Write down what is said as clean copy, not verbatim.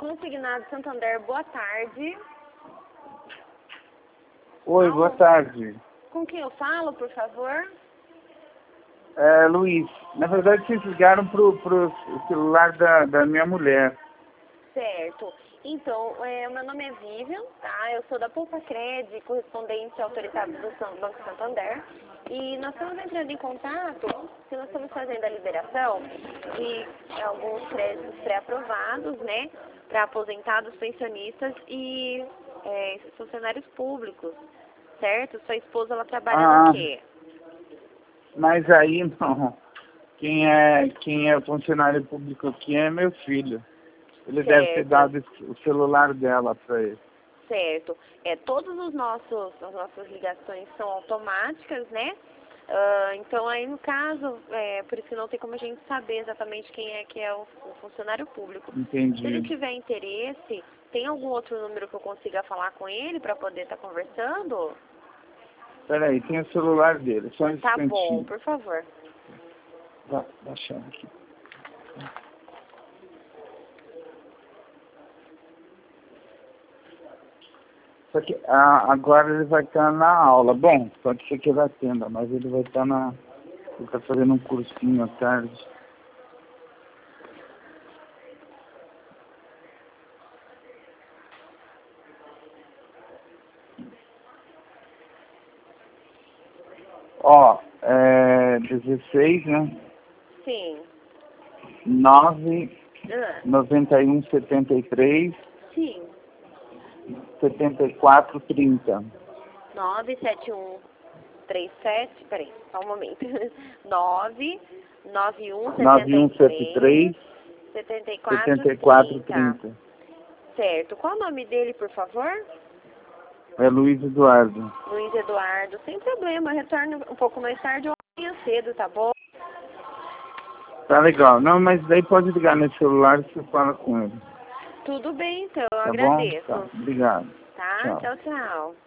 Consignado Santander, boa tarde. Oi, boa tarde. Com quem eu falo, por favor? Luiz, na verdade vocês ligaram pro celular da minha mulher. Certo. Então, o meu nome é Vivian, tá? Eu sou da Poupa Cred, correspondente autorizado do Banco Santander. E nós estamos entrando em contato, que nós estamos fazendo a liberação de alguns créditos pré-aprovados, né? Para aposentados, pensionistas e funcionários públicos, certo? Sua esposa, ela trabalha no quê? Mas aí não. Quem é funcionário público aqui é meu filho. Ele deve ter dado o celular dela para ele. Certo. Todas as nossas ligações são automáticas, né? Então, aí no caso, por isso que não tem como a gente saber exatamente quem é que é o funcionário público. Entendi. Se ele tiver interesse, tem algum outro número que eu consiga falar com ele para poder estar conversando? Peraí, tem o celular dele, só um instantinho. Tá bom, por favor. Vai baixando aqui. Só que agora ele vai estar na aula. Bom, pode ser que ele atenda, mas ele vai estar ele está fazendo um cursinho à tarde. Ó, 16, né? Sim. 9, 91, 73, Sim. 74, 30. 97137, peraí, só um momento. 9173 74 30. 30. Certo. Qual o nome dele, por favor? É Luiz Eduardo. Luiz Eduardo. Sem problema, retorno um pouco mais tarde ou amanhã cedo, tá bom? Tá legal. Não, mas daí pode ligar no celular e você fala com ele. Tudo bem, então. Eu Tá agradeço. bom? Tá. Obrigado. Tá? Tchau. Tchau, tchau.